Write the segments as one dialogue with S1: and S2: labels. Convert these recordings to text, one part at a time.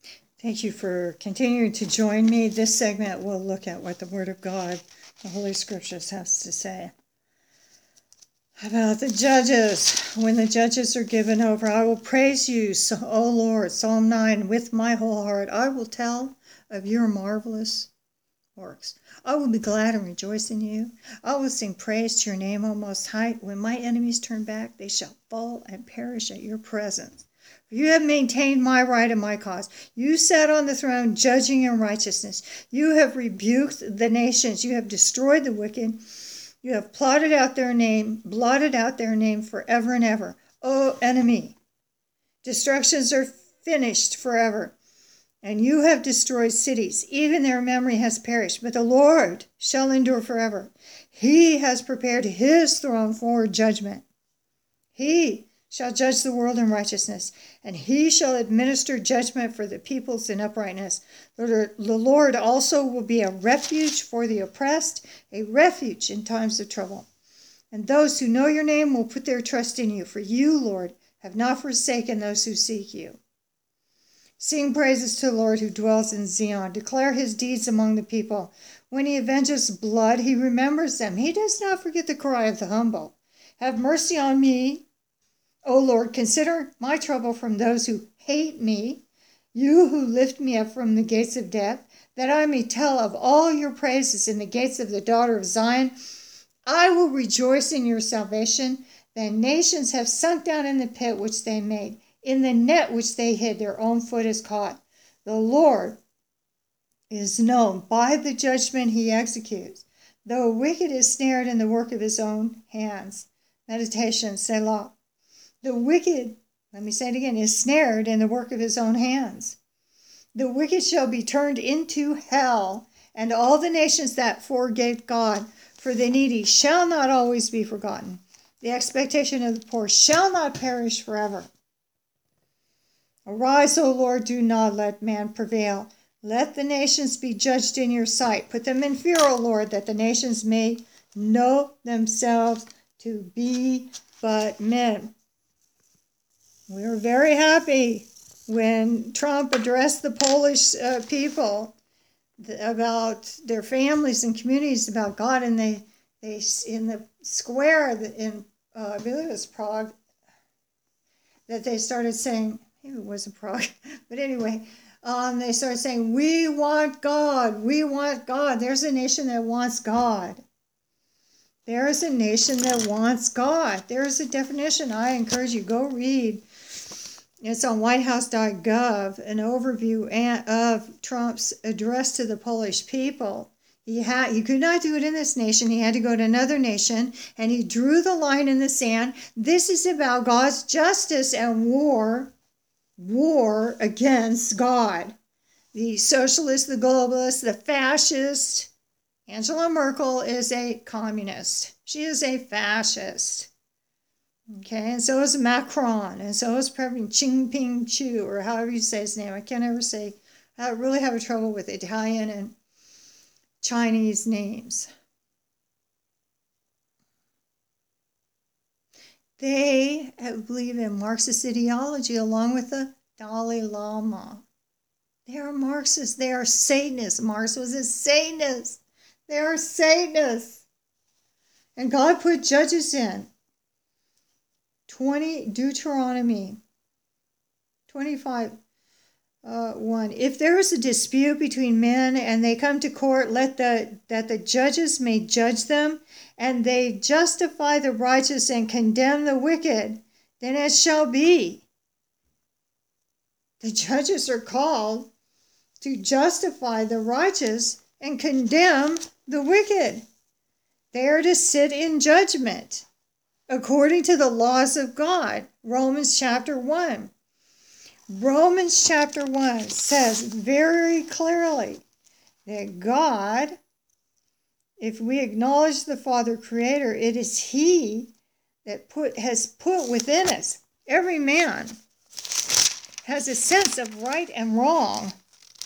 S1: Thank you for continuing to join me. This segment will look at what the Word of God, the Holy Scriptures, has to say about the judges. When the judges are given over, I will praise you, O Lord. Psalm 9, with my whole heart, I will tell of your marvelous works. I will be glad and rejoice in you. I will sing praise to your name, O Most High. When my enemies turn back, they shall fall and perish at your presence. For you have maintained my right and my cause. You sat on the throne judging in righteousness. You have rebuked the nations. You have destroyed the wicked. You have blotted out their name forever and ever. O enemy, destructions are finished forever. And you have destroyed cities, even their memory has perished. But the Lord shall endure forever. He has prepared his throne for judgment. He shall judge the world in righteousness, and he shall administer judgment for the peoples in uprightness. The Lord also will be a refuge for the oppressed, a refuge in times of trouble. And those who know your name will put their trust in you, for you, Lord, have not forsaken those who seek you. Sing praises to the Lord who dwells in Zion. Declare his deeds among the people. When he avenges blood, he remembers them. He does not forget the cry of the humble. Have mercy on me, O Lord. Consider my trouble from those who hate me. You who lift me up from the gates of death, that I may tell of all your praises in the gates of the daughter of Zion. I will rejoice in your salvation. The nations have sunk down in the pit which they made. In the net which they hid, their own foot is caught. The Lord is known by the judgment he executes. Though a wicked is snared in the work of his own hands. Meditation, Selah. The wicked, let me say it again, is snared in the work of his own hands. The wicked shall be turned into hell, and all the nations that forget God. For the needy shall not always be forgotten. The expectation of the poor shall not perish forever. Arise, O Lord, do not let man prevail. Let the nations be judged in your sight. Put them in fear, O Lord, that the nations may know themselves to be but men. We were very happy when Trump addressed the Polish people about their families and communities, about God, and they in the square in I believe it was Prague, that they started saying, maybe it wasn't Prague, but anyway, they started saying, we want God, we want God. There's a nation that wants God. There is a nation that wants God. There's a definition. I encourage you, go read. It's on whitehouse.gov, an overview of Trump's address to the Polish people. He could not do it in this nation. He had to go to another nation, and he drew the line in the sand. This is about God's justice and war against God. The socialist, the globalist, the fascist. Angela Merkel is a communist. She is a fascist. Okay, and so is Macron, and so is President Jinping Chu, or however you say his name. I can't ever say, I really have trouble with Italian and Chinese names. They believe in Marxist ideology along with the Dalai Lama. They are Marxists. They are Satanists. Marx was a Satanist. They are Satanists. And God put judges in. Deuteronomy 25, 1. If there is a dispute between men and they come to court, that the judges may judge them, and they justify the righteous and condemn the wicked, then it shall be. The judges are called to justify the righteous and condemn the wicked. They are to sit in judgment according to the laws of God. Romans chapter 1. Romans chapter 1 says very clearly that God, if we acknowledge the Father Creator, it is He that has put within us. Every man has a sense of right and wrong.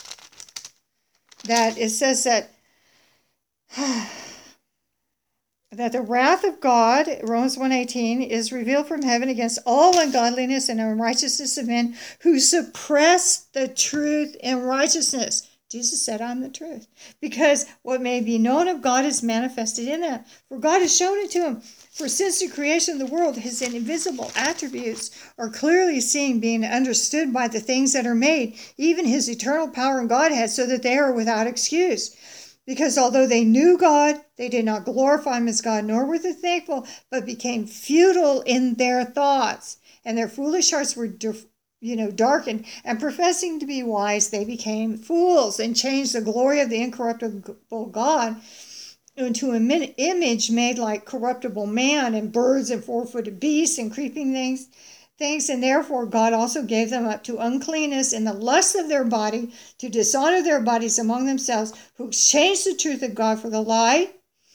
S1: That it says that that the wrath of God, Romans 1:18, is revealed from heaven against all ungodliness and unrighteousness of men who suppress the truth in righteousness. Jesus said, I'm the truth. Because what may be known of God is manifested in them. For God has shown it to him. For since the creation of the world, his invisible attributes are clearly seen, being understood by the things that are made, even his eternal power and Godhead, so that they are without excuse. Because although they knew God, they did not glorify him as God, nor were they thankful, but became futile in their thoughts. And their foolish hearts were darkened. And professing to be wise, they became fools and changed the glory of the incorruptible God into an image made like corruptible man and birds and four-footed beasts and creeping things. And therefore God also gave them up to uncleanness in the lust of their body, to dishonor their bodies among themselves, who exchanged the truth of God for the lie,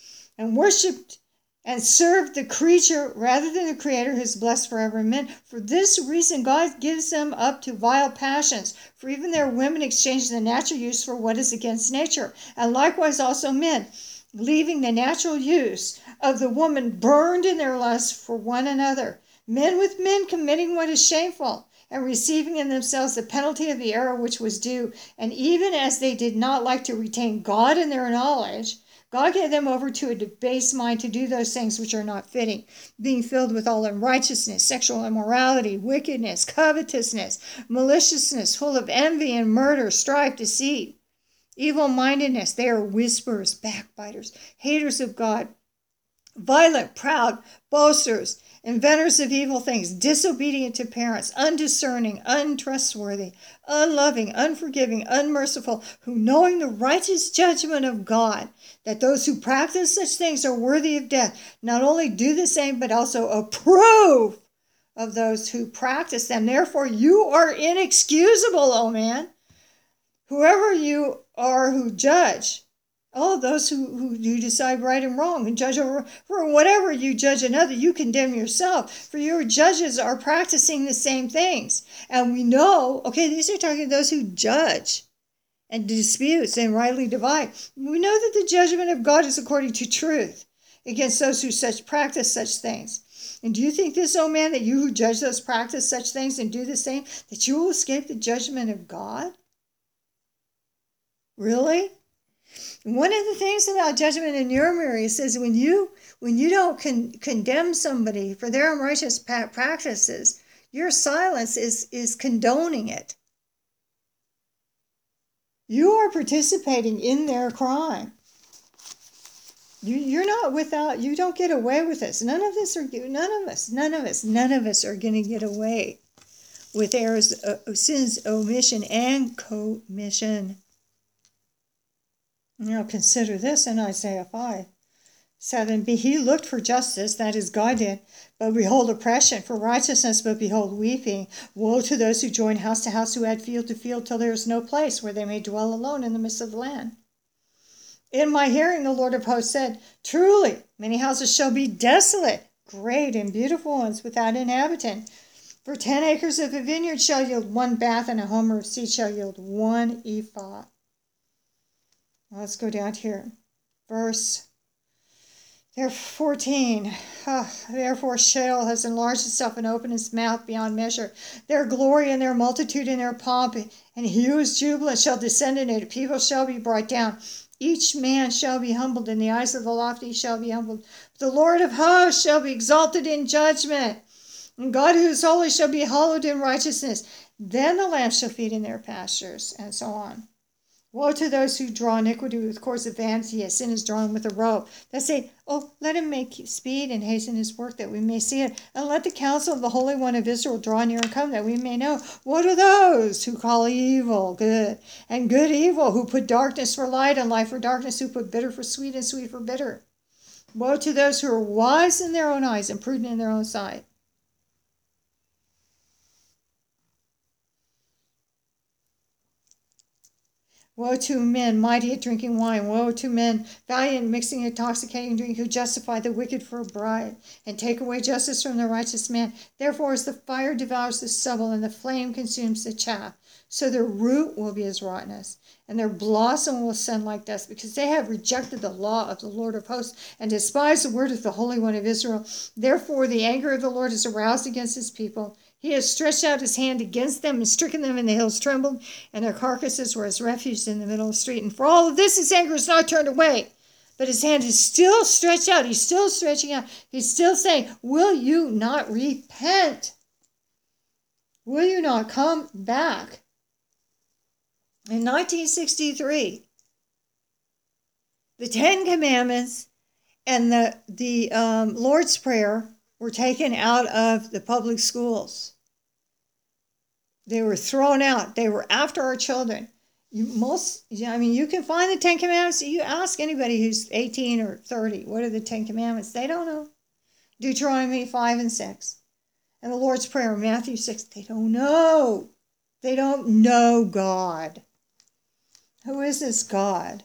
S1: and worshipped and served the creature rather than the Creator, who is blessed forever. Amen. For this reason God gives them up to vile passions, for even their women exchange the natural use for what is against nature, and likewise also men, leaving the natural use of the woman, burned in their lust for one another. Men with men committing what is shameful, and receiving in themselves the penalty of the error which was due. And even as they did not like to retain God in their knowledge, God gave them over to a debased mind to do those things which are not fitting, being filled with all unrighteousness, sexual immorality, wickedness, covetousness, maliciousness, full of envy and murder, strife, deceit, evil-mindedness. They are whisperers, backbiters, haters of God, violent, proud, boasters, inventors of evil things, disobedient to parents, undiscerning, untrustworthy, unloving, unforgiving, unmerciful, who, knowing the righteous judgment of God, that those who practice such things are worthy of death, not only do the same, but also approve of those who practice them. Therefore, you are inexcusable, O man, whoever you are who judge. All those who decide right and wrong and judge over, for whatever you judge another, you condemn yourself. For your judges are practicing the same things. And we know, okay, these are talking to those who judge and disputes and rightly divide. We know that the judgment of God is according to truth against those who practice such things. And do you think this, O man, that you who judge those practice such things and do the same, that you will escape the judgment of God? Really? One of the things about judgment in Nehemiah, it says when you don't condemn somebody for their unrighteous practices, your silence is condoning it. You are participating in their crime. You're not without. You don't get away with this. None of us are going to get away with errors, sins, omission, and commission. Now consider this in Isaiah 5:7. He looked for justice, that is, God did, but behold oppression, for righteousness, but behold weeping. Woe to those who join house to house, who add field to field, till there is no place where they may dwell alone in the midst of the land. In my hearing, the Lord of hosts said, truly, many houses shall be desolate, great and beautiful ones, without inhabitant. For 10 acres of a vineyard shall yield 1 bath, and a homer of seed shall yield 1 ephah. Let's go down here. Verse 14. Therefore Sheol has enlarged itself and opened its mouth beyond measure. Their glory and their multitude and their pomp, and he who is jubilant shall descend in it. People shall be brought down. Each man shall be humbled. In the eyes of the lofty shall be humbled. The Lord of hosts shall be exalted in judgment. And God who is holy shall be hallowed in righteousness. Then the lambs shall feed in their pastures, and so on. Woe to those who draw iniquity with cords of vanity, as sin is drawn with a rope. That say, oh, let him make speed and hasten his work, that we may see it. And let the counsel of the Holy One of Israel draw near and come, that we may know. Woe to those who call evil good, and good evil, who put darkness for light and light for darkness, who put bitter for sweet and sweet for bitter. Woe to those who are wise in their own eyes and prudent in their own sight. Woe to men mighty at drinking wine. Woe to men valiant in mixing intoxicating drink, who justify the wicked for a bribe and take away justice from the righteous man. Therefore, as the fire devours the stubble and the flame consumes the chaff, so their root will be as rottenness, and their blossom will ascend like dust, because they have rejected the law of the Lord of hosts and despised the word of the Holy One of Israel. Therefore, the anger of the Lord is aroused against his people. He has stretched out his hand against them and stricken them, and the hills trembled, and their carcasses were as refuse in the middle of the street. And for all of this, his anger is not turned away, but his hand is still stretched out. He's still stretching out. He's still saying, will you not repent? Will you not come back? In 1963, the Ten Commandments and the Lord's Prayer were taken out of the public schools. They were thrown out. They were after our children. You can find the Ten Commandments. You ask anybody who's 18 or 30, what are the Ten Commandments? They don't know. Deuteronomy 5 and 6. And the Lord's Prayer, Matthew 6. They don't know. They don't know God. Who is this God?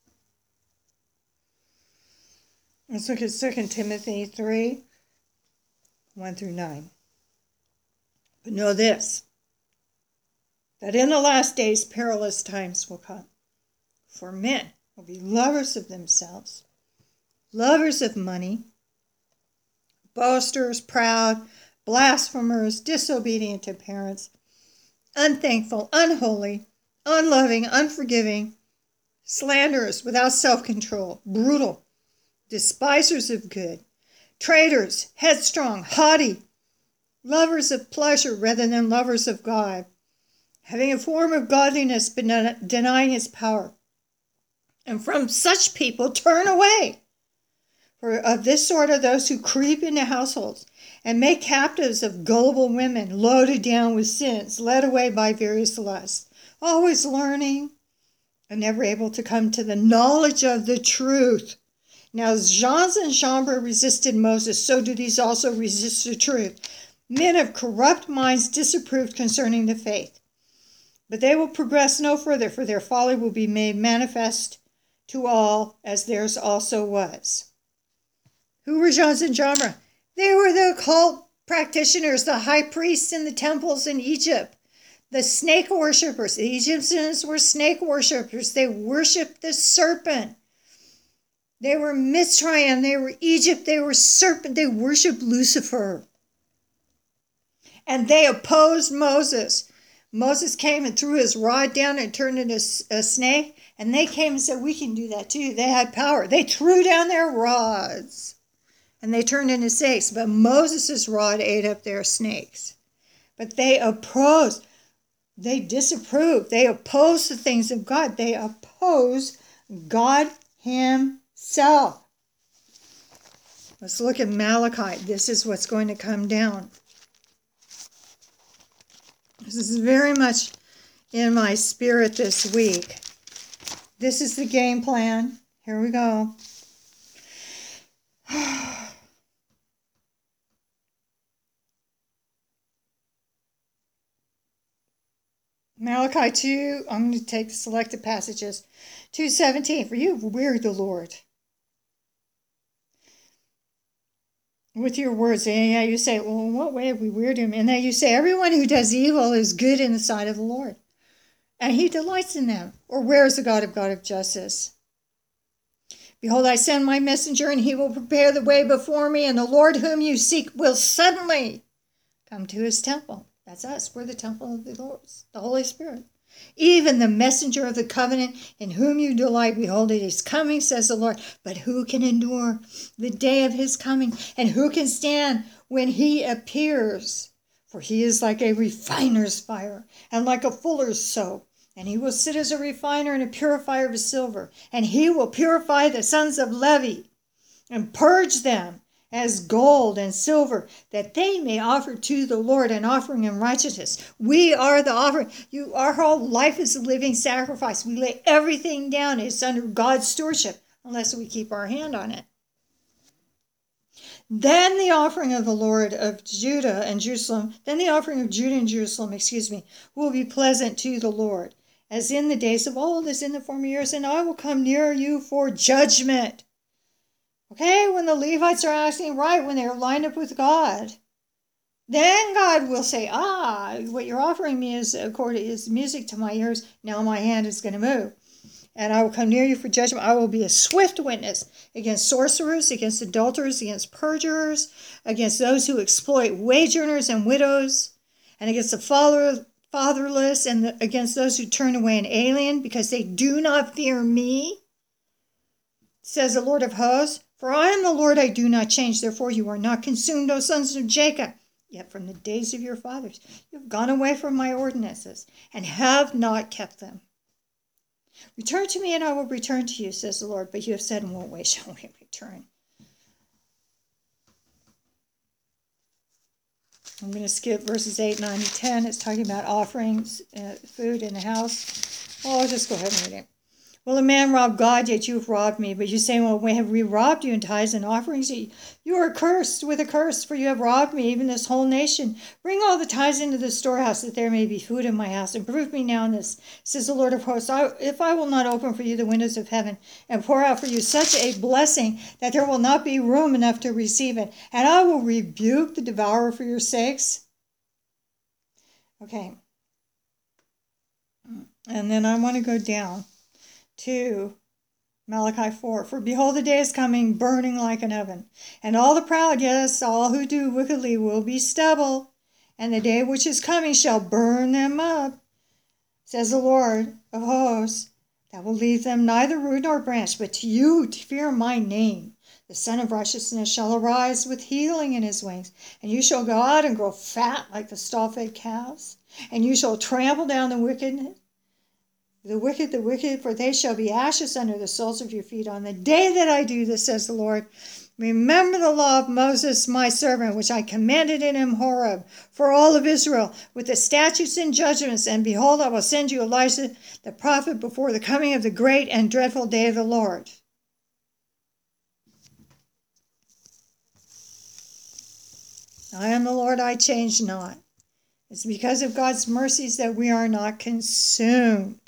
S1: Let's look at 2 Timothy 3. 1 through 9. But know this, that in the last days perilous times will come. For men will be lovers of themselves, lovers of money, boasters, proud, blasphemers, disobedient to parents, unthankful, unholy, unloving, unforgiving, slanderers, without self-control, brutal, despisers of good, traitors, headstrong, haughty, lovers of pleasure rather than lovers of God, having a form of godliness but denying its power. And from such people turn away. For of this sort are those who creep into households and make captives of gullible women, loaded down with sins, led away by various lusts, always learning and never able to come to the knowledge of the truth. Now, as Jannes and Jambres resisted Moses, so do these also resist the truth. Men of corrupt minds disapproved concerning the faith. But they will progress no further, for their folly will be made manifest to all, as theirs also was. Who were Jannes and Jambres? They were the occult practitioners, the high priests in the temples in Egypt, the snake worshippers. The Egyptians were snake worshippers. They worshipped the serpent. They were Mitzrayim, they were Egypt, they were serpent, they worshipped Lucifer. And they opposed Moses. Moses came and threw his rod down and turned into a snake, and they came and said, we can do that too. They had power. They threw down their rods, and they turned into snakes, but Moses' rod ate up their snakes. But they opposed, they disapproved, they opposed the things of God. They opposed God Himself. Let's look at Malachi. This is what's going to come down. This is very much in my spirit this week. This is the game plan. Here we go. Malachi 2, I'm going to take selected passages. 2:17, for you have wearied the Lord with your words. And yeah, you say, well, in what way have we wearied him? And then you say, everyone who does evil is good in the sight of the Lord, and he delights in them. Or where is the God of justice? Behold, I send my messenger, and he will prepare the way before me, and the Lord whom you seek will suddenly come to his temple. That's us. We're the temple of the Lord, the Holy Spirit. Even the messenger of the covenant in whom you delight, behold, it is coming, says the Lord. But who can endure the day of his coming? And who can stand when he appears? For he is like a refiner's fire and like a fuller's soap. And he will sit as a refiner and a purifier of silver. And he will purify the sons of Levi and purge them as gold and silver, that they may offer to the Lord an offering in righteousness. We are the offering. Our whole life is a living sacrifice. We lay everything down. It's under God's stewardship, unless we keep our hand on it. Then the offering of the Lord of Judah and Jerusalem, will be pleasant to the Lord. as in the days of old, as in the former years, and I will come near you for judgment. Okay, when the Levites are acting right, when they're lined up with God, then God will say, what you're offering me is music to my ears. Now my hand is going to move. And I will come near you for judgment. I will be a swift witness against sorcerers, against adulterers, against perjurers, against those who exploit wage earners and widows, and against the fatherless, and against those who turn away an alien, because they do not fear me, says the Lord of hosts. For I am the Lord, I do not change. Therefore you are not consumed, O sons of Jacob. Yet from the days of your fathers you have gone away from my ordinances, and have not kept them. Return to me, and I will return to you, says the Lord. But you have said, in what way shall we return? I'm going to skip verses 8, 9, and 10. It's talking about offerings, food in the house. Well, I'll just go ahead and read it. Will a man rob God? Yet you have robbed me. But you say, well, have we robbed you in tithes and offerings? You are cursed with a curse, for you have robbed me, even this whole nation. Bring all the tithes into the storehouse, that there may be food in my house. And prove me now in this, says the Lord of hosts, if I will not open for you the windows of heaven, and pour out for you such a blessing, that there will not be room enough to receive it. And I will rebuke the devourer for your sakes. Okay. And then I want to go down to Malachi 4. For behold, the day is coming, burning like an oven. And all the proud, yes, all who do wickedly, will be stubble. And the day which is coming shall burn them up, says the Lord of hosts. That will leave them neither root nor branch. But to you who fear my name, the Son of Righteousness shall arise with healing in his wings. And you shall go out and grow fat like the stall-fed calves. And you shall trample down the wicked, for they shall be ashes under the soles of your feet on the day that I do this, says the Lord. Remember the law of Moses, my servant, which I commanded in Horeb for all of Israel, with the statutes and judgments. And behold, I will send you Elijah the prophet before the coming of the great and dreadful day of the Lord. I am the Lord, I change not. It's because of God's mercies that we are not consumed.